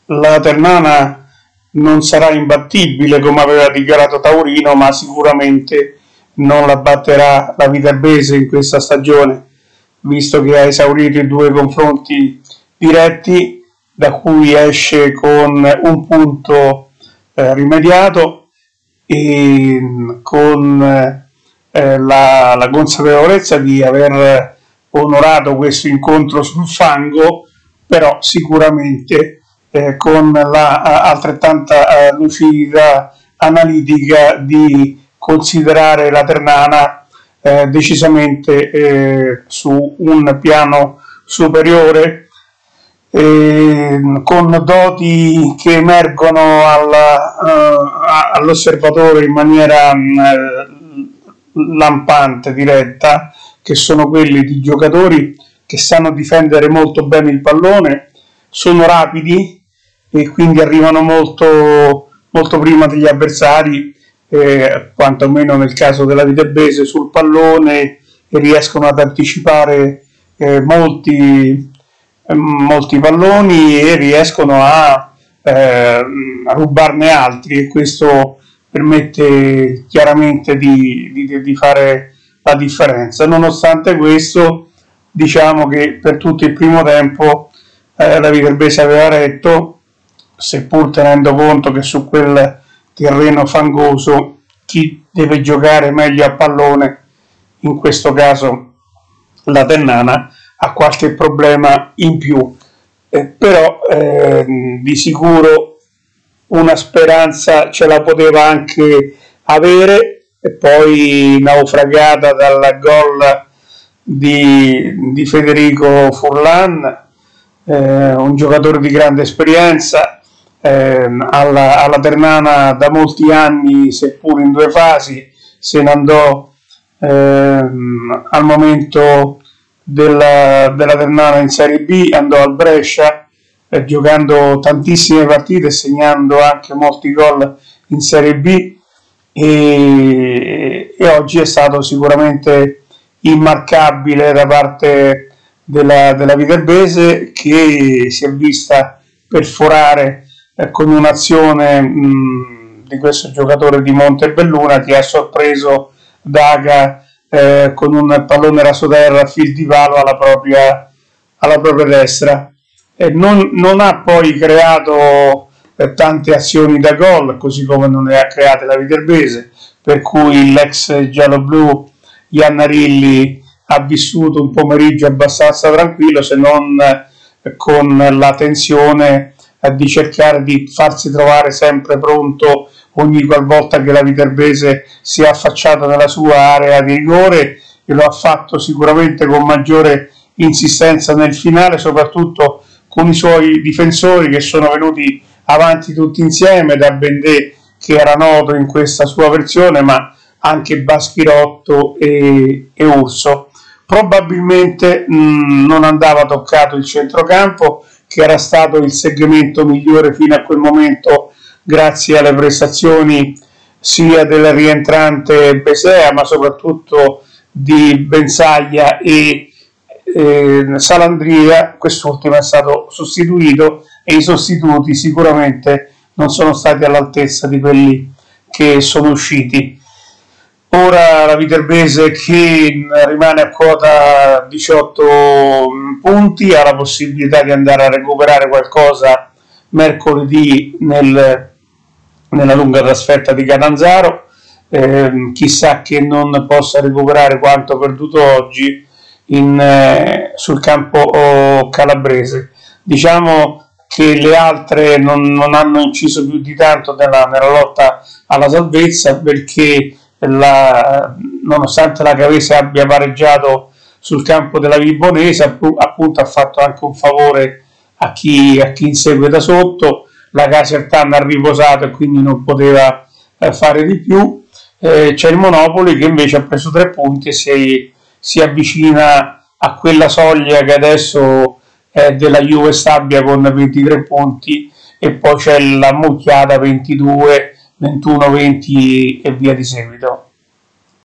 la Ternana non sarà imbattibile come aveva dichiarato Taurino, ma sicuramente non la batterà la Viterbese in questa stagione, visto che ha esaurito i 2 confronti diretti, da cui esce con un punto rimediato e con la consapevolezza di aver onorato questo incontro sul fango, però sicuramente con la altrettanta lucidità analitica di considerare la Ternana decisamente su un piano superiore, con doti che emergono all'osservatore in maniera lampante, diretta, che sono quelli di giocatori che sanno difendere molto bene il pallone, sono rapidi e quindi arrivano molto prima degli avversari, quantomeno nel caso della Viterbese, sul pallone, e riescono ad anticipare molti palloni e riescono a rubarne altri, e questo permette chiaramente di fare la differenza. Nonostante questo, diciamo che per tutto il primo tempo la Viterbese aveva retto, seppur tenendo conto che su quel terreno fangoso chi deve giocare meglio a pallone, in questo caso la Ternana, ha qualche problema in più, però di sicuro una speranza ce la poteva anche avere, e poi naufragata dal gol di Federico Furlan, un giocatore di grande esperienza, alla Ternana da molti anni, seppur in 2 fasi. Se ne andò al momento della Ternana in Serie B, andò al Brescia, giocando tantissime partite e segnando anche molti gol in Serie B, e oggi è stato sicuramente immarcabile da parte della Viterbese, che si è vista perforare con un'azione di questo giocatore di Montebelluna, che ha sorpreso Daga con un pallone rasoterra a fil di palo alla propria destra. Non ha poi creato tante azioni da gol, così come non ne ha create la Viterbese, per cui l'ex gialloblu Iannarilli ha vissuto un pomeriggio abbastanza tranquillo, se non con la tensione di cercare di farsi trovare sempre pronto ogni qualvolta che la Viterbese si è affacciata nella sua area di rigore, e lo ha fatto sicuramente con maggiore insistenza nel finale, soprattutto con i suoi difensori che sono venuti avanti tutti insieme, da Bendé, che era noto in questa sua versione, ma anche Baschirotto e Urso. Probabilmente non andava toccato il centrocampo, che era stato il segmento migliore fino a quel momento, grazie alle prestazioni sia del rientrante Besea, ma soprattutto di Benzaglia e Salandria. Quest'ultimo è stato sostituito, e i sostituti sicuramente non sono stati all'altezza di quelli che sono usciti. Ora la Viterbese, che rimane a quota 18 punti, ha la possibilità di andare a recuperare qualcosa mercoledì nella lunga trasferta di Catanzaro. Chissà che non possa recuperare quanto perduto oggi sul campo calabrese. Diciamo che le altre non hanno inciso più di tanto nella lotta alla salvezza, perché nonostante la Cavese abbia pareggiato sul campo della Vibonese, appunto ha fatto anche un favore a chi insegue da sotto. La Casertana ha riposato e quindi non poteva fare di più. C'è il Monopoli, che invece ha preso 3 punti e si avvicina a quella soglia che adesso è della Juve Stabia con 23 punti, e poi c'è la Mucchiata 22, 21, 20 e via di seguito.